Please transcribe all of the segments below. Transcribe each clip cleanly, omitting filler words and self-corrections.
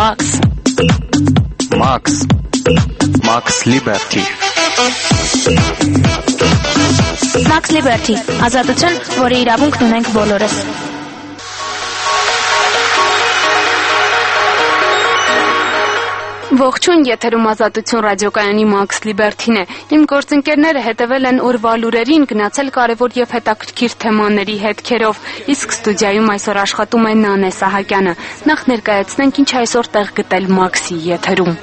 Max Liberty Max Liberty ազատություն, որի իրավունքն ունենք բոլորս։ Ողջույն, եթերում ազատություն ռադիոկայանի Max Liberty-ն է։ Իմ գործընկերները հետևել են օրվա լուրերին, գնացել կարևոր եւ հետաքրքիր թեմաների հետքերով, իսկ ստուդիայում այսօր աշխատում է Նանե Սահակյանը։ Նախ ներկայացնենք ինչ այսօր տեղ գտել Max-ի եթերում։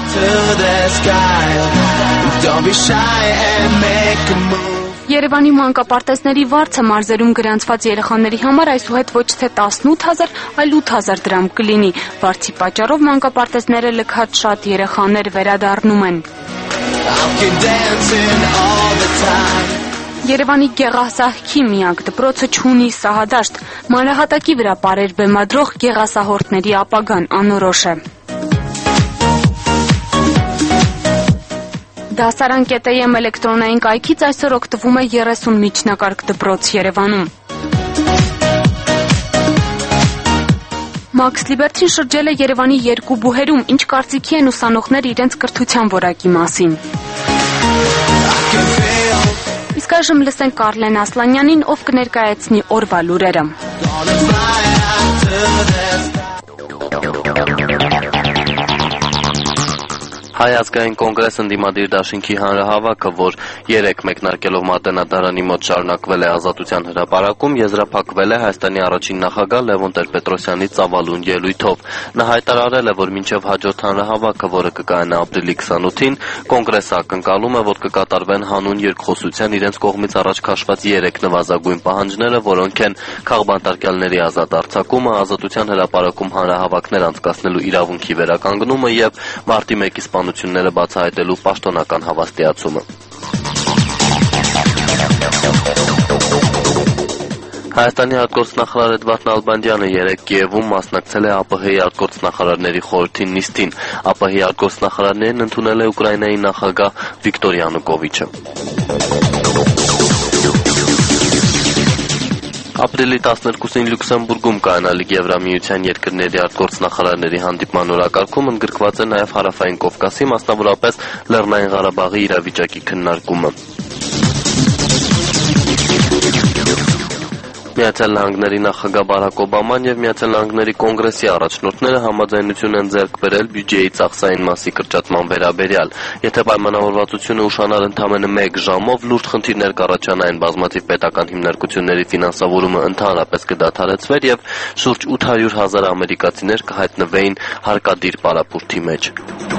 Երևանի մանկապարտեզների վարձը մարզերում գրանցված երեխաների համար այսուհետ ոչ թե 18,000, այլ 8,000 դրամ կլինի։ Վարձի պատճառով մանկապարտեզները լքած շատ երեխաներ վերադառնում են։ Երևանի Գեղասահքի միակ դպրոցը չունի սահադաշտ։ Մանրահատակի վրա պարեր բեմադրող գեղասահորդների ապագան անորոշ է։ Դասարան.am էլեկտրոնային կայքից այսօր օգտվում է 30 միջնակարգ դպրոց Երևանում։ Max Liberty-ն շրջել է Երևանի երկու բուհերում, ինչ կարծիքի են ուսանողներ իրենց կրթության որակի մասին։ Իսկ այժմ լսենք Կարլեն Ասլանյանին, ով կներկայացնի օրվա լուրերը։ Հայ ազգային կոնգրեսը ընդդիմադիր դաշինքի հանրահավաքը, որ 3 մեկնարկելով Մատենադարանի մոտ շարունակվել է ազատության հրապարակում, եզրափակվել է Հայաստանի առաջին նախագահ Լևոն Տեր-Պետրոսյանի ծավալուն ելույթով։ Նա հայտարարել է, որ մինչև հաջորդ հանրահավաքը, որը կկայանա ապրիլի 28-ին, կոնգրեսը ակնկալում է, որ կկատարվեն հանուն երկխոսության իրենց կողմից առաջ քաշված 3 նվազագույն պահանջները, որոնք են քաղբանտարկյալների ազատ արձակումը, ազատության հրապարակում հանրահավաքներ անցկացնելու իրավունքի վերականգնումը եւ մարտի 1-ի սպանությունները բացահայտելու պաշտոնական հավաստիացումը։ Հայաստանի արտգործնախարար Էդվարդ Նալբանդյանը 3 Կիևում մասնակցել է ԱՊՀ-ի արտգործնախարարների խորհրդի նիստին։ ԱՊՀ-ի արտգործնախարարներին ընդունել է Ուկրաինայի նախագահ Վիկտոր Յանուկովիչը։ Ապրիլի 12-ին Լյուքսեմբուրգում կայանալիք Եվրամիության երկրների արտգործնախարարների հանդիպման օրակարգում ընդգրկված է նաև Հարավային Կովկասի, մասնավորապես Լեռնային Ղարաբաղի իրավիճակի քննարկումը։ Միացյալ Նահանգների նախագահ Բարակ Օբաման եւ Միացյալ Նահանգների կոնգրեսի առաջնորդները համաձայնություն են ձեռք բերել բյուջեի ծախսային մասի կրճատման վերաբերյալ։ Եթե պայմանավորվածությունը ուշանար ընդամենը 1 ժամով, լուրջ խնդիրներ կառաջանային, բազմաթիվ պետական հիմնարկությունների ֆինանսավորումը ընդհանրապես կդադարեցվեր եւ շուրջ 800,000 ամերիկացիներ կհայտնվեին հարկադիր պարապուրդի մեջ։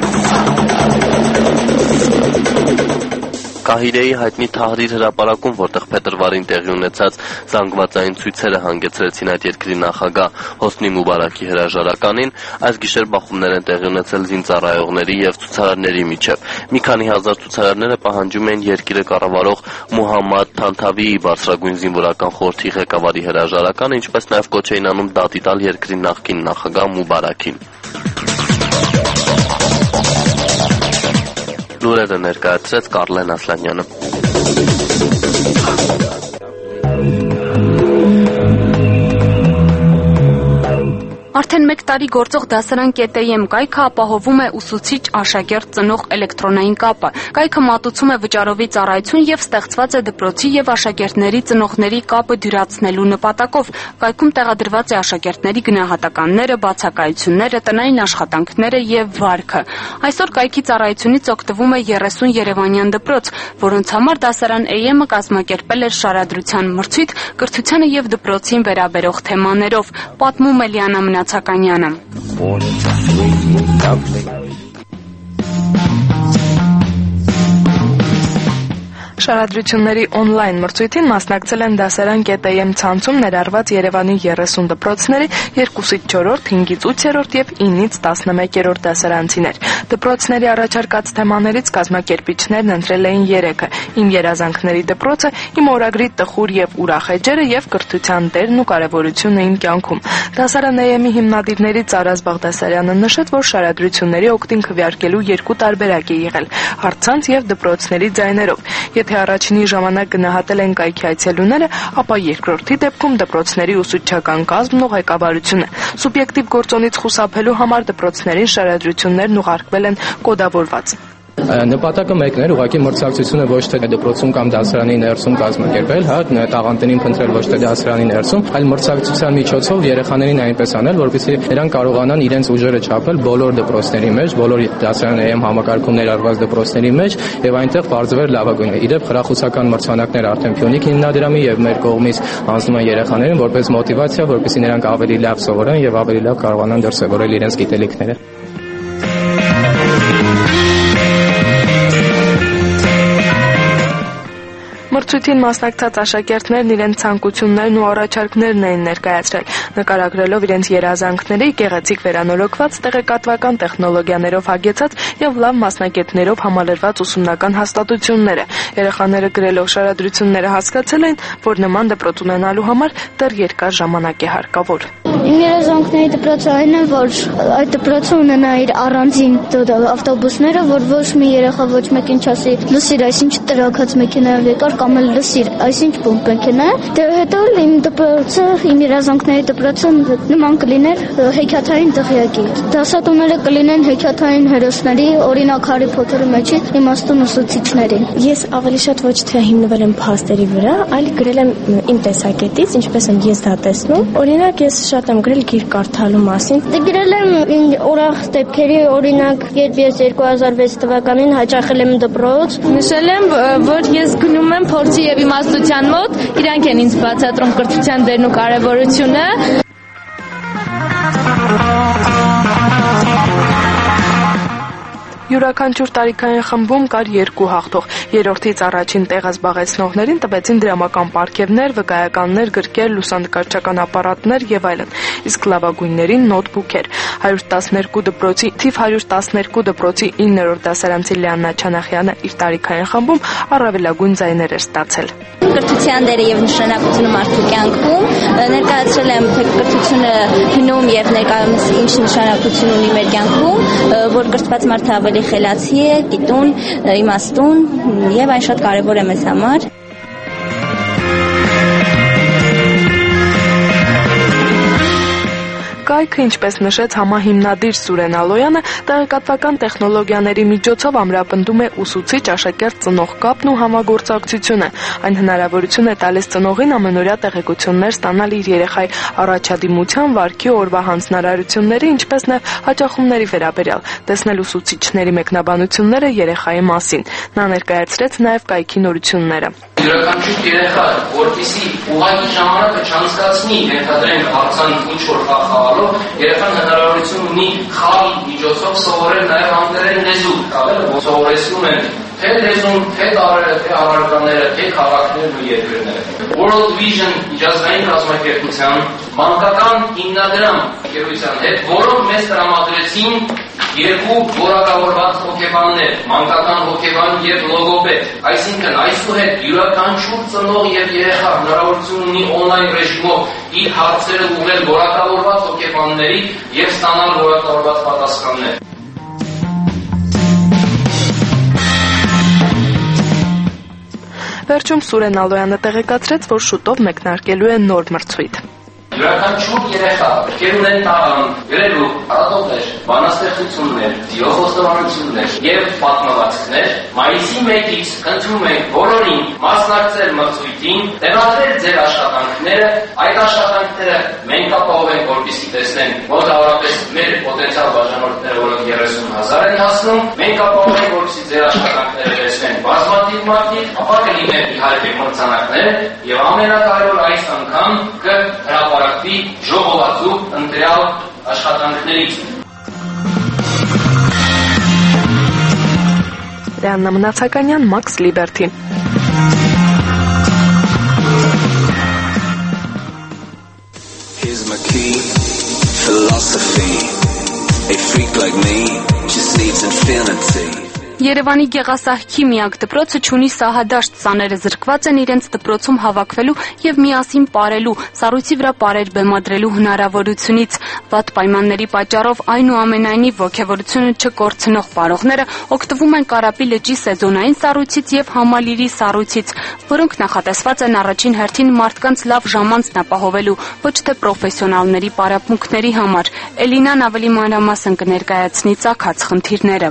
Կահիրեի հայտնի Թահրիր հրապարակում, որտեղ փետրվարին տեղի ունեցած զանգվածային ցույցերը հանգեցրեցին այդ երկրի նախագահ Հոսնի Մուբարակի հրաժարականին, այս գիշեր բախումներ են տեղի ունեցել զինծառայողների եւ ցուցարարների միջև։ Մի քանի հազար ցուցարարները պահանջում են երկիրը կառավարող Մուհամմադ Թանթավիի բարձրագույն զինվորական խորհրդի ղեկավարի հրաժարականը, ինչպես նաեւ կոչ էին անում դատի տալ երկրի նախկին նախագահ Մուբարակին։ Լուրերը ներկայացրեց Կարլեն Ասլանյանը։ Արդեն 1 տարի գործող դասարան.am կայքը ապահովում է ուսուցիչ աշակերտ ծնող էլեկտրոնային կապը։ Կայքը մատուցում է վճարովի ծառայություն եւ ստեղծված է դպրոցի եւ աշակերտների ծնողների կապը դյուրացնելու նպատակով։ Կայքում տեղադրված է աշակերտների գնահատականները, բացակայությունները, տնային աշխատանքները եւ վարքը։ Այսօր կայքի ծառայությունից օգտվում է 30 երևանյան դպրոց, որոնց համար դասարան.am-ը կազմակերպել էր շարադրության մրցույթ կրթությանը եւ դպրոցին վերաբերող թեմաներով։ Պատմում է Լիանա Մնացականյանը։ Շարադրությունների օնլայն մրցույթին մասնակցել են դասարան.am ցանցում ներառված Երևանի 30 դպրոցների 2-ից 4, 5-ից 8-րդ եւ 9-ից 11-րդ դասարանցիներ։ Դպրոցների առաջարկած թեմաներից կազմակերպիչներն ընտրել էին 3-ը՝ Իմ երազանքների դպրոցը, Իմ օրագրի տխուր եւ ուրախ էջերը եւ Կրթության դերն ու կարեւորությունը իմ կյանքում։ Դասարան.am-ի հիմնադիրներից Արազ Բաղդասարյանը նշեց, որ շարադրությունների օգտին քվեարկելու 2 տարբերակ է եղել՝ առցանց եւ դպրոցների ձայներով։ Եթե թե առաջինի ժամանակ գնահատել են կայքի այցելուները, ապա երկրորդի դեպքում դպրոցների ուսուցչական կազմն ու ղեկավարությունը։ Սուբյեկտիվ գործոնից խուսափելու համար դպրոցներին շարադրություններն ուղարկվել են կոդավորված։ Նպատակը մեկն էր, ուղղակի մրցակցությունը ոչ թե դպրոցում կամ դասարանի ներսում կազմակերպել, տաղանդներին փնտրել ոչ թե դասարանի ներսում, այլ մրցակցության միջոցով երեխաներին այնպես անել, որպեսզի նրանք կարողանան իրենց ուժերը չափել բոլոր դպրոցների մեջ, բոլոր դասարանների համակարգում ներառված դպրոցների մեջ եւ այնտեղ բարձրվել լավագույնը։ Իդեպ խրախուսական մրցանակներ արդեն Փյունիկ հիմնադրամի եւ մեր կողմից հանձնում են երեխաներին որպես մոտիվացիա, որպեսզի նրանք ավելի լավ սովորեն եւ ավելի լավ կարողանան դրսեւորել իրենց գիտելիքները։ Մրցույթին մասնակցած աշակերտներն իրենց ցանկություններն ու առաջարկներն էին ներկայացրել, նկարագրելով իրենց երազանքների գեղեցիկ վերանորոգված, տեղեկատվական տեխնոլոգիաներով հագեցած եւ լավ մասնագետներով համալրված ուսումնական հաստատությունները։ Երեխաները գրելով շարադրությունները հասկացել էին, որ նման դպրոց ունենալու համար դեռ երկար ժամանակ է հարկավոր։ Իմ երազանքների դպրոցը այն է, որ այդ դպրոցը ունենա իր առանձին ավտոբուսները, որ ոչ մի երեխա ոչ մեկին չասի լսիր, այսինչ տրաքած մեքենայով եկար կամ էլ լսիր, այսինչ բումբ մեքենա է։ Դե հետո իմ դպրոցը, իմ երազանքների դպրոցը նման կլիներ հեքիաթային դղյակի։ Դասատուները կլինեն հեքիաթային հերոսների, օրինակ Հարի Փոթերի մեջի իմաստուն ուսուցիչների։ Ես ավելի շատ ոչ թե հիմնվել եմ փաստերի վրա, այլ գրել եմ իմ տեսակետից, ինչպես եմ ես դա տեսնում։ Օրինակ ես շատ եմ գրել գիրք կարդալու մասին։ Դե գրել եմ ուրախ դեպքերի, օրինակ, երբ ես 2006 թվականին հաճախել եմ դպրոց։ Նշել եմ, որ ես գնում եմ փորձի եւ իմաստության մոտ, իրանք են ինձ բացատրում կրթության դերն ու կարեւորությունը։ Յուրաքանչյուր տարիքային խմբում կար 2 հաղթող։ Երրորդից առաջին տեղը զբաղեցնողներին տվեցին դրամական պարգևներ, վկայականներ, գրքեր, լուսանկարչական ապարատներ եւ այլն, իսկ լավագույններին նոթբուքեր։ 112 դպրոցի 9-րդ դասարանցի Լիաննա Չանախյանը իր տարիքային խմբում առավելագույն ձայներ էր ստացել։ Կրթության դերը եւ նշանակությունը մարդու կյանքում ներկայացրել եմ, թե կրթությունը հնում եւ ներկայումս ինչ նշանակություն ունի մեր կյանքում, որ կրթված մարդը ավելի խելացի է, գիտուն, իմաստուն եւ այն շատ կարեւոր է մեզ համար։ Կայքը, ինչպես նշեց համահիմնադիր Սուրեն Ալոյանը, տեղեկատվական տեխնոլոգիաների միջոցով ամրապնդում է ուսուցիչ աշակերտ ծնող կապն ու համագործակցությունը։ Այն հնարավորություն է տալիս ծնողին ամենօրյա տեղեկություններ ստանալ իր երեխայի առաջադիմության, վարքի ու օրվա հանձնարարությունների, ինչպես նաև հաճախումների վերաբերյալ, տեսնել ուսուցիչների մեկնաբանությունները երեխայի մասին։ Նա ներկայացրեց նաև կայքի նորությունները։ Յուրաքանչյուր երեխա, որպեսզի ուղղակի ժամանակը չանցկացնի, ենթադրենք հարցանիք ինչ-որ խաղ խաղալով, երեխան հնարավորություն ունի խաղի միջոցով սովորել նաև անգլերեն լեզու։ Խաղերը սովորեցնում են թե լեզուն, թե տարրերը, թե առարկաները, թե քաղաքներն ու երկրները։ World Vision միջազգային կազմակերպության մանկական հիմնադրամ ընկերության հետ, որոնք մեզ տրամադրեցին 2 որակավորված հոգեբաններ, մանկական հոգեբան եւ լոգոպեդ։ Այսինքն այսուհետ յուրաքանչյուր ծնող եւ երեխա հնարավորություն ունի օնլայն ռեժիմով իր հարցերը ուղղել որակավորված հոգեբանների եւ ստանալ որակավորված պատասխաններ։ Վերջում Սուրեն Ալոյանը տեղեկացրեց, որ շուտով մեկնարկելու է նոր մրցույթ։ Յուրաքանչյուր երեխա պետք ունեն տաղանդ, գրելու, առատողներ, բանաստեղծություններ, դիոխոստովանություններ եւ պատմվածքներ։ Մայիսի 1-ից խնդրում ենք բոլորին մասնակցել մրցույթին, տեղադրել ձեր աշխատանքները։ Այդ աշխատանքները մենք ապահովենք, որպեսզի տեսնեն մոտավորապես մեր պոտենցիալ բաժանորդները, որոնք 30,000 են հասնում, մենք ապահովենք, որպեսզի ձեր աշխատանքները տեսնեն բազմաթիվ մարդիկ, ապա կլինեն իհարկե մրցանակներ եւ ամենակարևոր այս անգամ կհրապարակվի ժողովածու ընտրյալ աշխատանքներից։ Լիաննա Մնացականյան, Max Liberty։ Here's my key, philosophy. A freak like me just needs infinity. Երևանի Գեղասահքի միակ դպրոցը չունի սահադաշտ, սաները զրկված են իրենց դպրոցում հավաքվելու եւ միասին պարելու, սառույցի վրա պարեր բեմադրելու հնարավորությունից։ Վատ պայմանների պատճառով այնուամենայնիվ ոգևորությունը չկորցնող պարողները օգտվում են Կարապի լճի սեզոնային սառույցից եւ Համալիրի սառույցից, որոնք նախատեսված են առաջին հերթին մարդկանց լավ ժամանցն ապահովելու, ոչ թե պրոֆեսիոնալների պարապմունքների համար։ Էլինան ավելի մանրամասն կներկայացնի ծագած խնդիրները։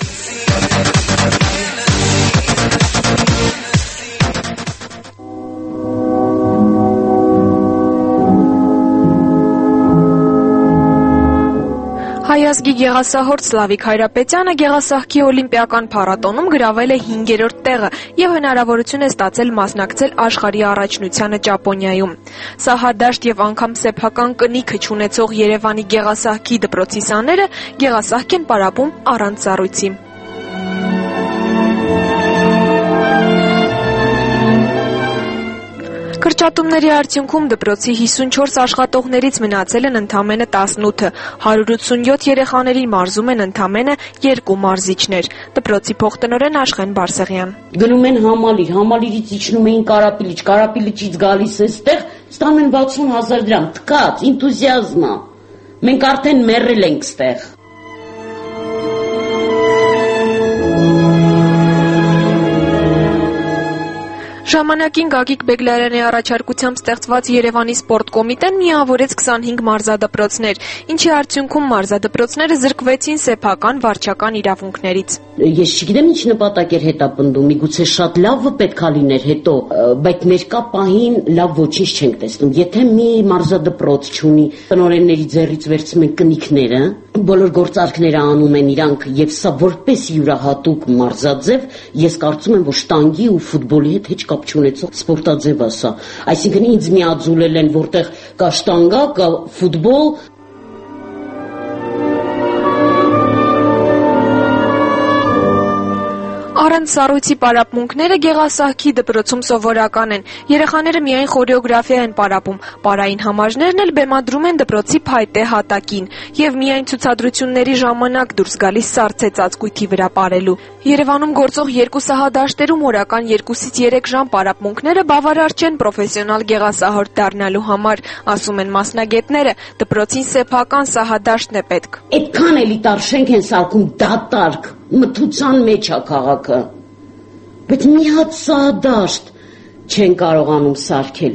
Հայազգի գեղասահորդ Սլավիկ Հայրապետյանը Գեղասահքի օլիմպիական փառատոնում գրավել է 5-րդ տեղը եւ հնարավորություն է ստացել մասնակցել աշխարհի առաջնությանը Ճապոնիայում։ Սահադաշտ եւ անգամ սեփական կնիքը չունեցող Երևանի Գեղասահքի դպրոցի սաները Գեղասահք են պարապում առանց սառույցի։ Կրճատումների արդյունքում դպրոցի 54 աշխատողներից մնացել են ընդամենը 18-ը, 187 երեխաների մարզում են ընդամենը 2 մարզիչներ։ Դպրոցի փոխտնօրեն Աշխեն Բարսեղյան։ Գնում են Համալիր, Համալիրից իջնում էին Կարապի լճ, Կարապի լճից գալիս էստեղ, ստանում են 60,000 դրամ, թքած, ինտուզիազմա։ Մենք արդեն մեռել ենք ստեղ։ Ժամանակին Գագիկ Բեգլարյանի առաջարկությամբ ստեղծված Երևանի սպորտ կոմիտեն միավորեց 25 մարզադպրոցներ, ինչի արդյունքում մարզադպրոցները զրկվեցին սեփական վարչական իրավունքներից։ Ես չգիտեմ ինչ նպատակ էր հետապնդում, միգուցե շատ լավը պետքա լիներ հետո, բայց ներկա պահին լավ ոչինչ չենք տեսնում։ Եթե մի մարզադպրոց չունի, տնօրենների ձեռից վերցնում են կնիքները, բոլոր գործարքները անում են իրանք եւ սա որպես յուրահատուկ մարզաձև, ես կարծում եմ, որ շտանգի ու ֆուտբոլի հետ հեչ կապ չունեցող սպորտաձև է սա։ Այսինքն ինձ միաձուլել են, որտեղ կա շտանգա, կա ֆուտբոլ։ Առանց սառույցի պարապմունքները Գեղասահքի դպրոցում սովորական են։ Երեխաները միայն խորեոգրաֆիա են պարապում, պարային համաժներն էլ բեմադրում են դպրոցի փայտե հատակին եւ միայն ցուցադրությունների ժամանակ դուրս գալիս սառցե ծածկույթի վրա պարելու։ Երևանում գործող 2 սահադաշտերում օրական 2-ից 3 ժամ պարապմունքները բավարար չեն պրոֆեսիոնալ գեղասահորդ դառնալու համար, ասում են մասնագետները, դպրոցին սեփական սահադաշտն է պետք։ Այդքան էլիտար շենք են սարքում դատարկ, մթության մեջ է քաղաքը, բայց մի հատ սահադաշտ չեն կարողանում սարքել։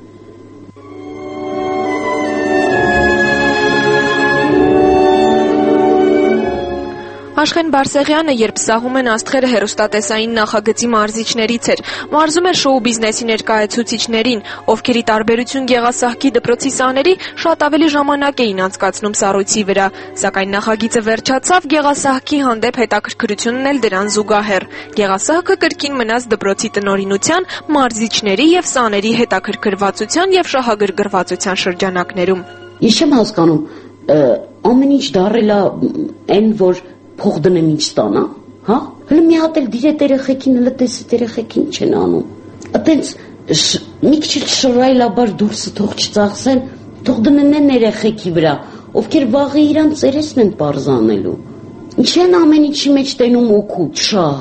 Աշխեն Բարսեղյանը, երբ սահում են աստղերը հեռուստատեսային նախագծի մարզիչներից էր, մարզում էր շոու բիզնեսի ներկայացուցիչներին, ովքեր ի տարբերություն Գեղասահքի դպրոցի սաների շատ ավելի ժամանակ էին անցկացնում սառույցի վրա, սակայն նախագիծը վերջացավ, Գեղասահքի հանդեպ հետաքրքրությունն էլ դրան զուգահեռ։ Գեղասահքը կրկին մնաց դպրոցի տնօրինության, մարզիչների եւ սաների հետաքրքրվածության եւ շահագրգռվածության շրջանակներում։ Ես չեմ հասկանում, ամեն ինչ դառել է այն, որ փող դնեմ ինչ ստանա, հա? Հələ մի հատ էլ դիրետ երեխեքին, հələ տեսետ երեխեքին չեն անում։ Այտենց մի քիչ շռայլաբար դուրսը թող չծախսեն, թող դնեն երեխեքի վրա, ովքեր վաղը իրան ծերեսն են պարզանելու։ Ինչ են ամեն ինչի մեջ տենում օգուտ, շահ։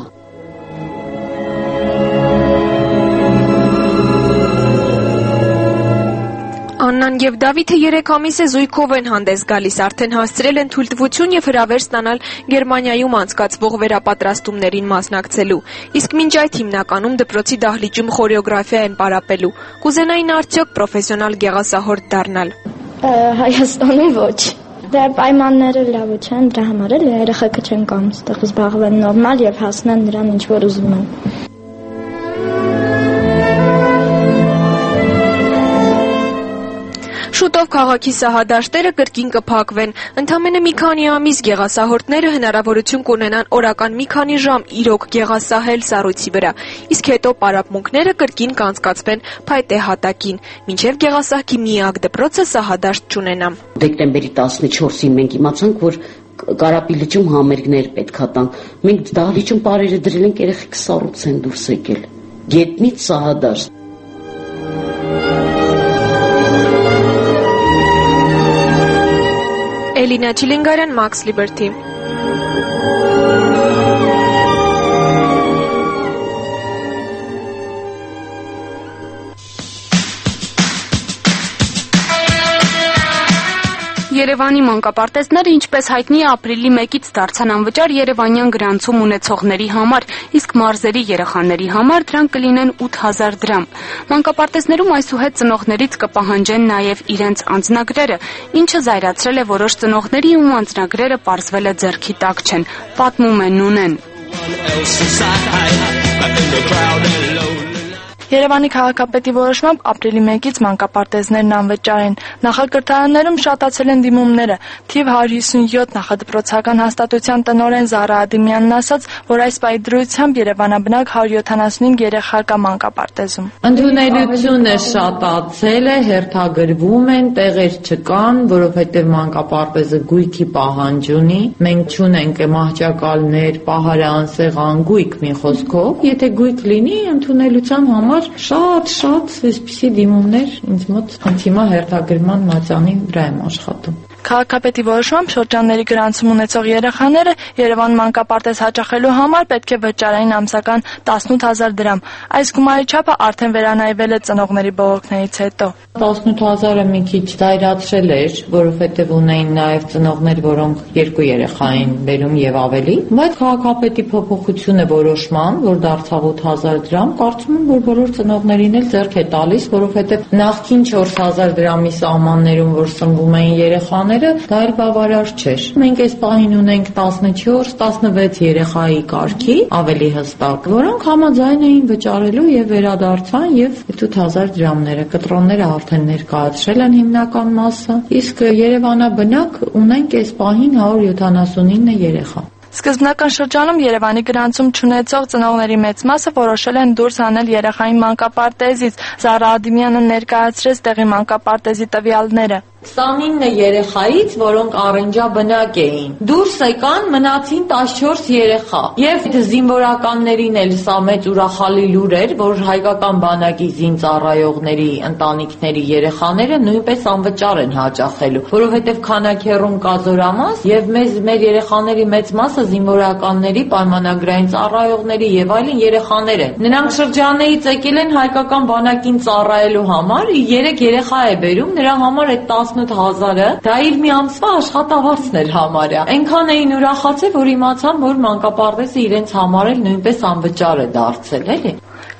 Աննան եւ Դավիթը 3 ամիս է զույգով են հանդես գալիս, արդեն հասցրել են թույլտվություն եւ հրավեր ստանալ Գերմանիայում անցկացվող վերապատրաստումներին մասնակցելու։ Իսկ մինչ այդ հիմնականում դպրոցի դահլիճում խորեոգրաֆիա են պարապելու։ Կուզենային արդյոք պրոֆեսիոնալ գեղասահորդ դառնալ։ Հայաստանում ոչ։ Դե պայմանները լավ չեն, դրա համար էլ երեխեքը չեն կամ այդտեղ զբաղվեն նորմալ եւ հասնեն նրան ինչ որ ուզում են։ Շուտով քաղաքի սահադաշտերը կրկին կփակվեն։ Ընդամենը մի քանի ամիս գեղասահորդները հնարավորություն կունենան օրական մի քանի ժամ իրոք գեղասահել սառույցի վրա, իսկ հետո պարապմունքները կրկին կանցկացվեն փայտե հատակին, մինչև Գեղասահքի միակ դպրոցը սահադաշտ չունենա։ Դեկտեմբերի 14-ին մենք իմացանք, որ Կարապի լճում համերգներ պետքա տան։ Մենք դահլիճում պարերը դրել ենք, երեխեք սառույց են դուրս եկել։ Գետնից սահադաշտ։ Էլինա Չիլինգարյան, Max Liberty։ Երևանի մանկապարտեզները, ինչպես հայտնի է, ապրիլի 1-ից դարձան անվճար երևանյան գրանցում ունեցողների համար, իսկ մարզերի երեխաների համար դրանք կլինեն 8000 դրամ։ Մանկապարտեզներում այսուհետ ծնողներից կպահանջեն նաև իրենց անձնագրերը, ինչը զայրացրել է որոշ ծնողների, ում անձնագրերը պարզվել է ձեռքի տակ չեն, պատմում է Նունեն։ Երևանի քաղաքապետի որոշմամբ ապրիլի 1-ից մանկապարտեզներն անվճար են։ Նախակրթարաններում շատացել են դիմումները։ Թիվ 157 նախադպրոցական հաստատության տնօրեն Զարա Ադիմյանն ասաց, որ այս պահի դրությամբ երևանաբնակ 175 երեխա կա մանկապարտեզում։ Ընդունելությունը շատացել է, հերթագրվում են, տեղեր չկան, որովհետև մանկապարտեզը գույքի պահանջ ունի։ Մենք չունենք մահճակալներ, պահարանսեղան, գույք մի խոսքով։ Եթե գույք լինի, ընդունելության համար շատ այսպիսի դիմումներ ինձ մոտ հիմա հերթագրման մատյանի վրա եմ աշխատում։ Քաղաքապետի որոշմամբ շրջանների գրանցում ունեցող երեխաները Երևան մանկապարտեզ հաճախելու համար պետք է վճարային ամսական 18000 դրամ։ Այս գումարի չափը արդեն վերանայվել է ծնողների բողոքներից հետո։ 18000-ը մի քիչ զայրացրել էր, որովհետև ունեին նաև ծնողներ, որոնք 2 երեխա էին բերում եւ ավելի, բայց քաղաքապետի փոփոխությունը որոշման, որ դարձավ 8000 դրամ, կարծում եմ, որ բոլոր ծնողներին էլ ձեռք է տալիս, որովհետև նախքին 4000 դրամի սահմաններում, որ սնվում էին երեխաները, դա էլ բավարար չէր։ Մենք այս պահին ունենք 14-16 երեխայի կարգի, ավելի հստակ, որոնք համաձայն էին վճարելու եւ վերադարձան եւ 8000 դրամները կտրոնները արդեն ներկայացրել են հիմնական մասը, իսկ Երևանաբնակ ունենք այս պահին 179 երեխա։ Սկզբնական շրջանում Երևանի գրանցում չունեցող ծնողների մեծ մասը որոշել են դուրս հանել երեխային մանկապարտեզից։ Զարա Ադիմյանը ներկայացրեց տեղի մանկապարտեզի տվյալները։ 29 երեխայից, որոնք առենջաբնակ էին, դուրս եկան, մնացին 14 երեխա։ Եվ զինվորականներին էլ սա մեծ ուրախալի լուր էր, որ հայկական բանակի զինծառայողների ընտանիքների երեխաները նույնպես անվճար են հաճախելու, որովհետև քանակերում կա զորամաս եւ մեր երեխաների մեծ մասը զինվորականների, պայմանագրային ծառայողների եւ այլն երեխաներ են։ Նրանք շրջաններից եկել են հայկական բանակին ծառայելու համար, 3 երեխա է բերում, նրա համար այդ 18000-ը դա իր մի ամսվա աշխատավարձն էր համարյա։ Այնքան էին ուրախացել, որ իմացան, որ մանկապարտեզը իրենց համար էլ նույնպես անվճար է դարձել, էլի։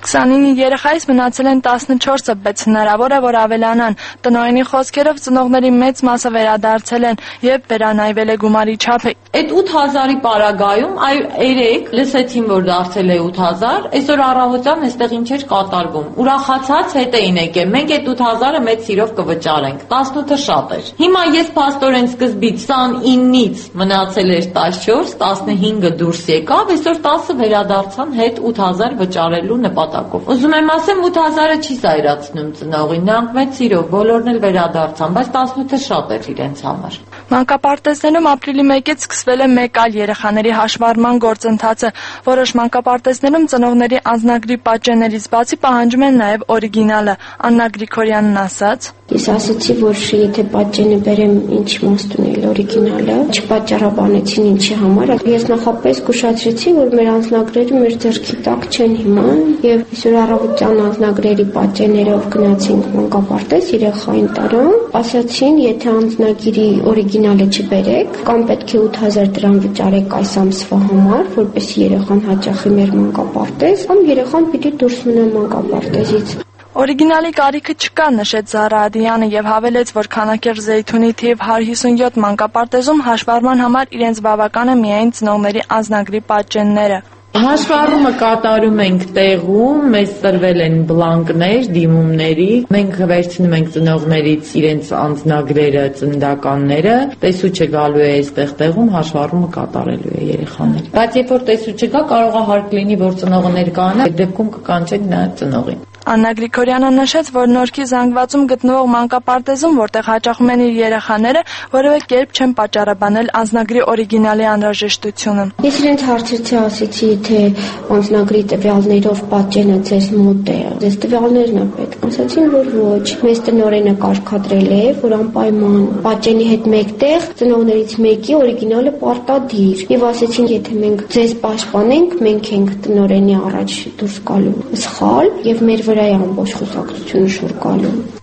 29 երեխայից մնացել են 14-ը, բայց հնարավոր է, որ ավելանան։ Տնօրենի խոսքերով ծնողների մեծ մասը վերադարձել են եւ վերանայվել է գումարի չափը։ Այդ 8000-ի պարագայում երեք լսեցին, որ դարձել է 8000, այսօր առավոտյան այստեղ ինչ էր կատարվում։ Ուրախացած հետ էին եկել։ Մենք այդ 8000-ը մեծ սիրով կվճարենք։ 18-ը շատ էր։ Հիմա ես փաստորեն սկզբից 29-ից մնացել էր 14, 15-ը դուրս եկավ, այսօր 10-ը վերադարձան հետ 8000 վճարելու նպատակով։ Ուզում եմ ասեմ 8000-ը չի զայրացնում ծնողին, նրանք մեծ սիրով բոլորն էլ վերադարձան, բայց 18-ը շատ էր իրենց համար։ Մանկապարտեզներում ապրիլի 1-ից սկսվել է մեկ այլ երեխաների հաշվառման գործընթացը։ Որոշ մանկապարտեզներում ծնողների անձնագրի պատճեններից բացի պահանջում են նաև օրիգինալը։ Աննա Գրիգորյանն ասաց. Ես ասացի, որ եթե պատճենը բերեմ, ինչ իմաստ ունել օրիգինալը, չպատճառաբանեցին ինչի համար։ Ես նախապես զգուշացրեցի, որ մեր անձնագրերը մեր ձեռքի տակ չեն հիմա, եւ այսօր առավոտյան անձնագրերի պատճեններով գնացինք մանկապարտեզ, երեխային տարան, ասացին, եթե անձնագիրի օրիգինալը չբերեք, կամ պետք է 8000 դրամ վճարեք այս ամսվա համար, որպեսզի երեխան հաճախի մեր մանկապարտեզ, կամ երեխան պիտի դուրս մնա մանկապարտեզից։ Օրիգինալի կարիքը չկա, նշեց Զարա Ադիմյանը եւ հավելեց, որ Քանաքեր Զեյթունի թիվ 157 մանկապարտեզում հաշվառման համար իրենց բավական է միայն ծնողների անձնագրի պատճենները։ Հաշվառումը կատարում ենք տեղում, մեզ տրվել են բլանկներ, դիմումների, մենք վերցնում ենք ծնողներից իրենց անձնագրերը, ծննդականները, տեսուչը գալու է այստեղ տեղում, հաշվառումը կատարելու է երեխաների։ Բայց երբ որ տեսուչը գա, կարող է հարկ լինի, որ ծնողը ներկայանա, այդ դեպքում կկանչենք նաև ծնողին։ Աննա Գրիգորյանը նշեց, որ Նորքի զանգվածում գտնվող մանկապարտեզում, որտեղ հաճախում են իր երեխաները, որևէ կերպ չեն պատճառաբանել անձնագրի օրիգինալի անհրաժեշտությունը։ Ես իրենց հարցրեցի, ասեցի, թե անձնագրի տվյալներով պատճենը ձեզ մոտ է, ձեզ տվյալներն է պետք։ Ասացին, որ ոչ։ Մեզ տնօրենը կարգադրել է, որ անպայման պատճենի հետ մեկտեղ ծնողներից մեկի օրիգինալը պարտադիր։ Եվ ասեցին, եթե մենք ձեզ պաշտպանենք, մենք ենք տնօրենի առաջ դուրս գալու սխալ եւ մեր վրա է ամբողջ խոսակցությունը շուռ գալու։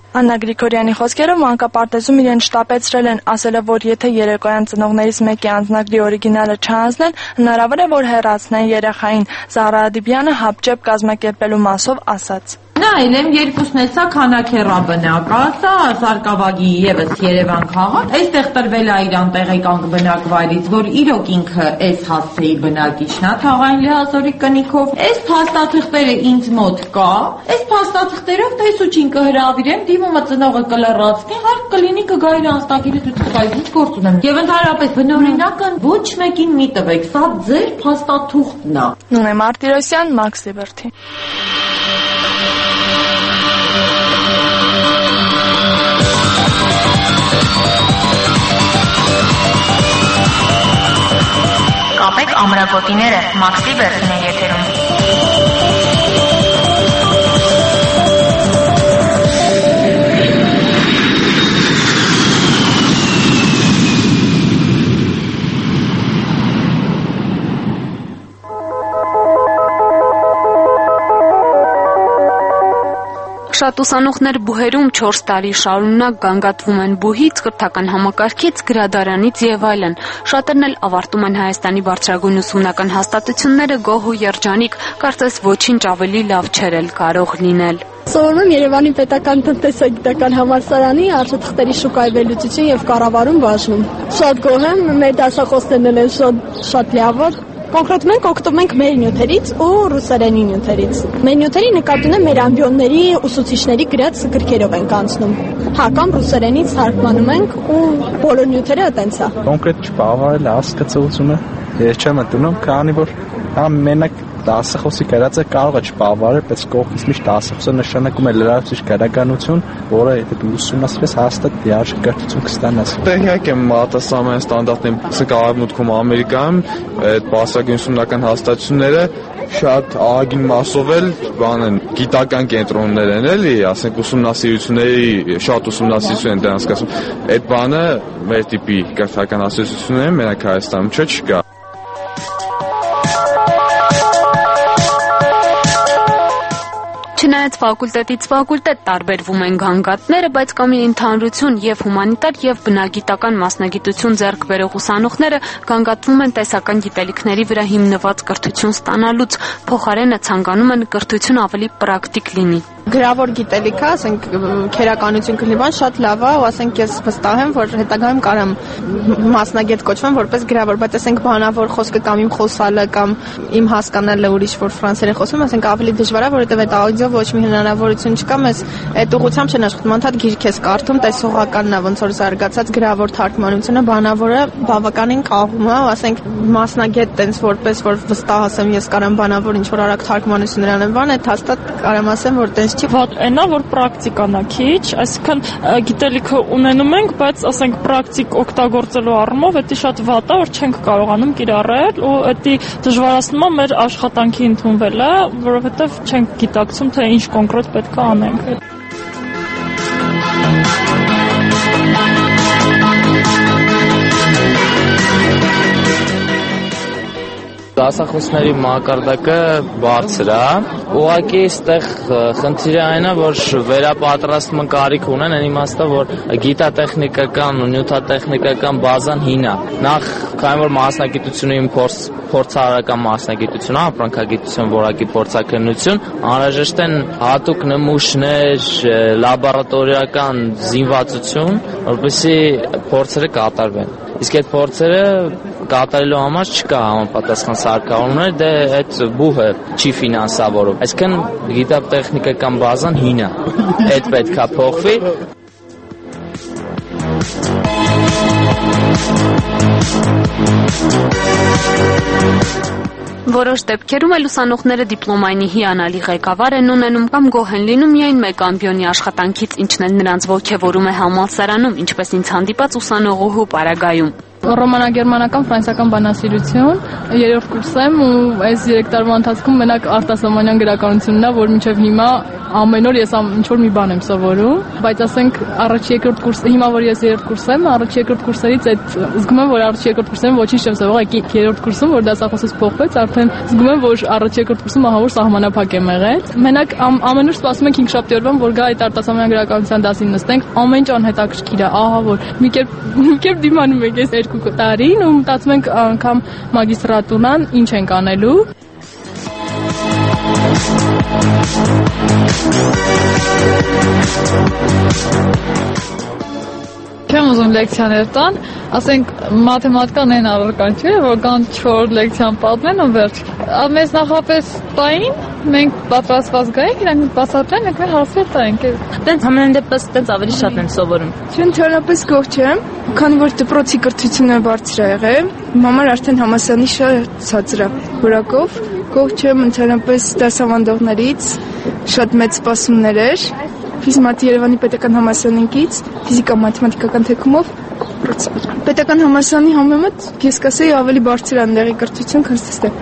Աննա Գրիգորյանի խոսքերը մանկապարտեզում իրեն շտապեցրել են, ասելով, որ եթե երեկոյան ծնողներից մեկի անձնագրի օրիգինալը չհանձնեն, հնարավոր է, որ հեռացնեն երեխային։ Զահրա Ադիբյանը հապճեպ կազմակերպելու մասով ասաց. Նայել եմ երկուսն էլ սա քանաքեռաբնակ, սա Սարգսակի եւս Երևան քաղաք, այստեղ տրվել է իրան տեղեկանք բնակվայրից, որ իրոք ինքը այս հասցեի բնակիչն է թաղային լիազորի կնիքով, այս փաստաթղթերը ինձ մոտ կա, այս փաստաթղթերով տեսուչին կհրավիրեմ, դիմումը ծնողը կլռացնի, հարկ կլինի կգա իր անձնագիրը ցույց ինչ գործ ունեմ։ Եվ ընդհանրապես բնօրինակը ոչ մեկին մի տվեք, սա ձեր փաստաթուղթն է։ Նունե Մարտիրոսյան, Մաքս Լիբերթի։ Կապեք ամրագոտիները, Մաքս Լիբերթին է եթերում։ Շատ ուսանողներ բուհերում 4 տարի շարունակ գանգատվում են բուհից, կրթական համակարգից, գրադարանից եւ այլն։ Շատերն էլ ավարտում են Հայաստանի բարձրագույն ուսումնական հաստատությունները գոհ ու երջանիկ, կարծես ոչինչ ավելի լավ չէր էլ կարող լինել։ Սովորում Երևանի պետական տնտեսագիտական համալսարանի արժեթղթերի շուկայի վերլուծություն եւ կառավարում բաժնում։ Շատ գոհ եմ, մեր դասախոսներն են շատ լավ։ Կոնկրետ մենք օգտվում ենք մեր նյութերից ու ռուսերենի նյութերից։ Մեր նյութերի նկատի ունեմ մեր ամբիոնների ուսուցիչների գրած գրքերով ենք անցնում։ Հա, կամ ռուսերենից թարգմանում ենք ու բոլոր նյութերը այտենց է։ Կոնկրետ չբավարարել հասկացությունը ես չեմ ընդունում, քանի որ մենակ դասախոսի գրած է կարող է չբավարարել, բայց կողքից միշտ դասախոսը նշանակում է լրացուցիչ գրականություն, որը եթե դու ուսումնասիրես հաստատ դիարժեք կրթություն կստանաս։ Տեղյակ եմ մատասամեն ստանդարտին սկավմուտքում Ամերիկայում այդ բարձրագույն ուսումնական հաստատությունները շատ ահագին մասով էլ բան են գիտական կենտրոններ են էլի, ասենք ուսումնասիրությունների շատ ուսումնասիրություն են դրանց կասում։ Այդ բանը մեր տիպի կրթական ասոցիացիաներում մենակ Հայաստանում չկա։ Չնայած ֆակուլտետից ֆակուլտետ տարբերվում են գանգատները, բայց կամ ընդհանրություն եւ հումանիտար եւ բնագիտական մասնագիտություն ձեռք բերող ուսանողները գանգատվում են տեսական գիտելիքների վրա հիմնված կրթություն ստանալուց, փոխարենը ցանկանում են կրթություն ավելի պրակտիկ լինի։ Գրավոր գիտելիքը, ասենք քերականություն կլինի, շատ լավ է, ու ասենք ես վստահ եմ, որ հետագայում կարամ մասնագետ կոչվեմ որպես գրավոր, բայց ասենք բանավոր խոսքը կամ իմ խոսալը կամ իմ հասկանալը ուրիշ որ ֆրանսերեն խոսում, ասենք ավելի դժվար է, որովհետև այդ աուդիո ոչ մի հնարավորություն չկա, մեզ այդ ուղղությամբ չեն աշխատում, անդադ գիրք ես կարդում, տեսողականն է, ոնց որ զարգացած գրավոր թարգմանությունը, բանավորը բավականին կաղում է, ասենք մասնագետ տենց որպես որ վստահ ասեմ, ես կարամ բանավոր ինչ որ արագ թարգմանություններ անեմ, բան այդ հաստատ կարամ ասեմ, որ տենց չի վատ այնա, որ պրակտիկան է քիչ, այսինքն գիտելիքը ունենում ենք, բայց ասենք պրակտիկ օգտագործելու առումով դա շատ վատ է, որ չենք կարողանում կիրառել ու դա դժվարացնում է մեր աշխատանքի ընդունվելը, որովհետև չենք գիտակցում, թե ինչ կոնկրետ պետք է անենք։ Դասախոսների մակարդակը բարձր է, ուղղակի այստեղ խնդիրը այն է, որ վերապատրաստման կարիք ունեն, այն իմաստով, որ գիտատեխնիկական ու նյութատեխնիկական բազան հին է։ Նախ քանի որ մասնագիտությունը իմ փորձարարական մասնագիտություն է, ապրանքագիտություն որակի փորձաքննություն, անհրաժեշտ են հատուկ նմուշներ, լաբորատորիական զինվածություն, որպեսզի փորձերը կատարվեն։ Իսկ այդ փորձերը կատարելու համար չկա համապատասխան սարքավորումներ, դե այդ բուհը չի ֆինանսավորում։ Այսինքն գիտատեխնիկական բազան հին է։ Այդ պետք է փոխվի։ Որոշ դեպքերում էլ ուսանողները դիպլոմայինի հիանալի ղեկավար են ունենում կամ գոհ են լինում միայն մեկ ամբիոնի աշխատանքից, ինչն էլ նրանց ոգևորում է համալսարանում, ինչպես ինձ հանդիպած ուսանողուհու պարագայում։ Ռոմանա-գերմանական ֆրանսիական բանասիրություն, 3-րդ կուրս եմ ու այս 3 տարվա ընթացքում մենակ արտասահմանյան գրականությունն է, որ մինչև հիմա ամեն օր ես ինչ որ մի բան եմ սովորում, բայց ասենք առաջ-երկրորդ կուրս, հիմա որ ես երրորդ կուրսում եմ, առաջ-երկրորդ կուրսերից այդ զգում եմ, որ առաջ-երկրորդ կուրսերում ոչինչ չեմ սովորել, երրորդ կուրսում որ դասախոսս փոխվեց, արդեն զգում եմ, որ առաջ-երկրորդ կուրսում ահա որ սահմանափակ եմ եղել։ Մենակ ամեն օր սպասում ենք 5 շաբթի որ գա այդ արտասահմանյան գրականության դասին նստենք, ամեն ինչ անհետաքրքիր է, ահա որ մի կերպ դիմանում ենք այս 2 տարին ու մտածում ենք անգամ մագիստրատուրան ինչ ենք անելու։ Չեմ ուզում լեկցիաներ տան, ասենք մաթեմատիկան այն առարկան չէ, որ կան 4 լեկցիան պատմեն ու վերջ։ Մեզ նախապես տային, մենք պատրաստված գայինք, իրանք բացատրեն, մենք մեր հարցեր տայինք։ Տենց համենայն դեպս տենց ավելի շատ եմ սովորում։ Ընդհանրապես գոհ չեմ, քանի որ դպրոցի կրթությունը բարձր է եղել, համար արդեն համալսարանի շատ ցածր է որակով, գոհ չեմ ընդհանրապես դասավանդողներից, շատ մեծ սպասումներ էր։ Ֆիզմաթ Երևանի պետական համալսարանից ֆիզիկա-մաթեմատիկական թեկումով պետական համալսարանի համեմատ ես կասեի ավելի բարձր անդեղի կրթություն, քան ստե։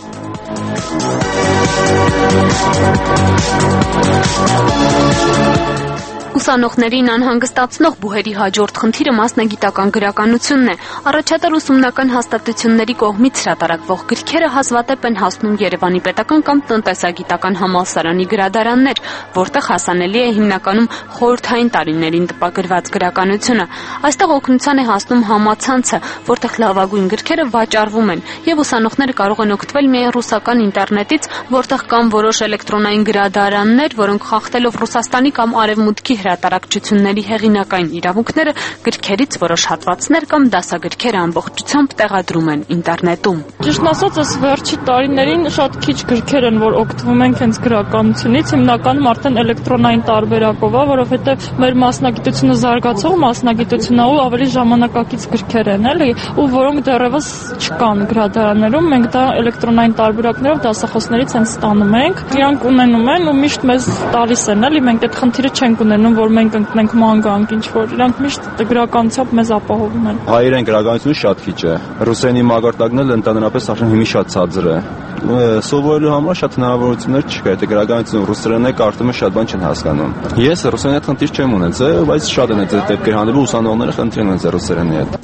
Ուսանողներին անհանգստացնող բուհերի հաջորդ խնդիրը մասնագիտական գրականությունն է։ Առաջատար ուսումնական հաստատությունների կողմից հրատարակվող գրքերը հազվադեպ են հասնում Երևանի պետական կամ տնտեսագիտական համալսարանի գրադարաններ, որտեղ հասանելի է հիմնականում խորհրդային տարիներին տպագրված գրականությունը։ Այստեղ օգնության է հասնում համացանցը, որտեղ լավագույն գրքերը վաճառվում են, եւ ուսանողները կարող են օգտվել միայն ռուսական ինտերնետից, որտեղ կան որոշ էլեկտրոնային գրադարաններ, որոնք խախտելով Ռուսաստանի կամ Արևմուտքի հրատարակչությունների հեղինակային իրավունքները գրքերից որոշ հատվածներ կամ դասագրքերը ամբողջությամբ տեղադրում են ինտերնետում։ Ճիշտն ասած, այս վերջի տարիներին շատ քիչ գրքեր են, որ օգտվում են հենց գրականությունից, հիմնականում արդեն էլեկտրոնային տարբերակով է, որովհետև մեր մասնագիտությունը զարգացող մասնագիտությունն է ու ավելի ժամանակակից գրքեր են, էլի, ու որոնք դեռևս չկան գրադարաններում, մենք դա էլեկտրոնային տարբերակներով դասախոսներից հենց ստանում ենք, իրանք ունենում են ու միշտ մեզ տալիս են, էլի, մենք այդ խնդիրը չենք ունենում, որ մենք ընկնենք մանգանք ինչ-որ, իրանք միշտ գրականությամբ մեզ ապահովում են։ Հայերեն գրականությունը շատ քիչ է, ռուսերենի մակարդակն էլ ընդհանրապես արդեն հիմի շատ ցածր է։ Սովորելու համար շատ հնարավորություններ չկա, եթե գրականությունը ռուսերեն է, կարդում շատ բան չեն հասկանում։ Ես ռուսերենի հետ խնդիր չեմ ունեցել, բայց շատ են այդ դեպքեր հանդիպում, ուսանողները խնդիր են ունեցել ռուսերենի հետ։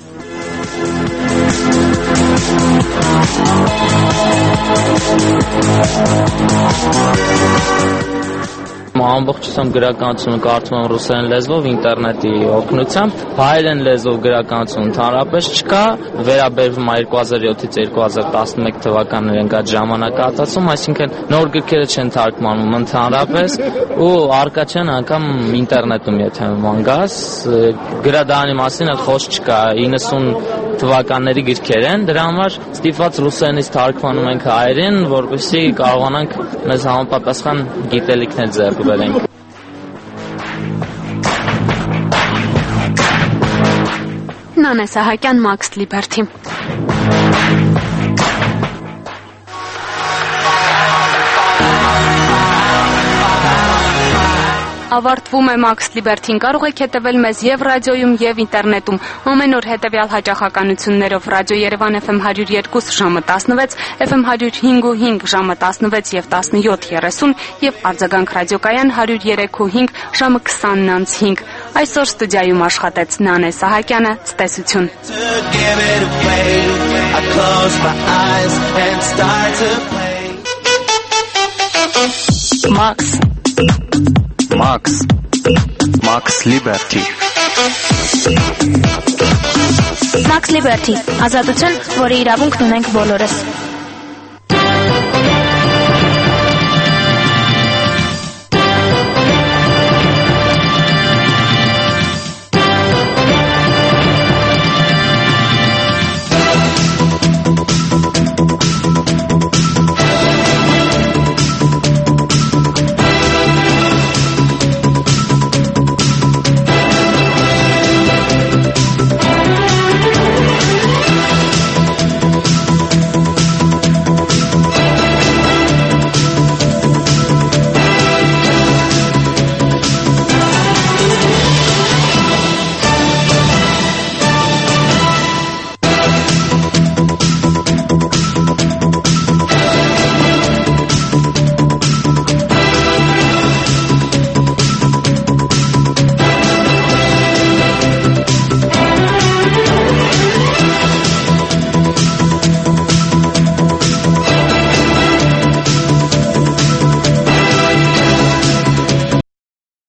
Ամբողջությամբ գրականությունը կարդում եմ ռուսերեն լեզվով ինտերնետի օգնությամբ, հայերեն լեզվով գրականություն ընդհանրապես չկա, վերաբերվում է 2007-ից 2011 թվականներին կա ժամանակահատվածում, այսինքն նոր գրքերը չեն թարգմանվում ընդհանրապես ու արկա չեն անգամ ինտերնետում, եթե ման գաս, գրադարանի մասին էլ խոսք չկա, 90 թվականների գրքեր են, դրա համար ստիպված ռուսերենից թարգմանում ենք հայերեն, որպեսզի կարողանանք մեզ համապատասխան գիտելիքներ ձեռք բերենք։ Նանե Սահակյան, Max Liberty։ Ավարտվում է Max Liberty-ն, կարող եք հետևել մեզ եւ ռադիոյում եւ ինտերնետում։ Ամեն օր հետեւյալ հաճախականություններով ռադիո Երևան FM 102 ժամը 16, FM 105.5 ժամը 16 եւ 17:30 եւ արձագանք ռադիոկայան 103.5 ժամը 20:05։ Այսօր ստուդիայում աշխատեց Նանե Սահակյանը, ցտեսություն։ Max Liberty։ Max Liberty, ազատություն, որի իրավունքն ունենք բոլորս։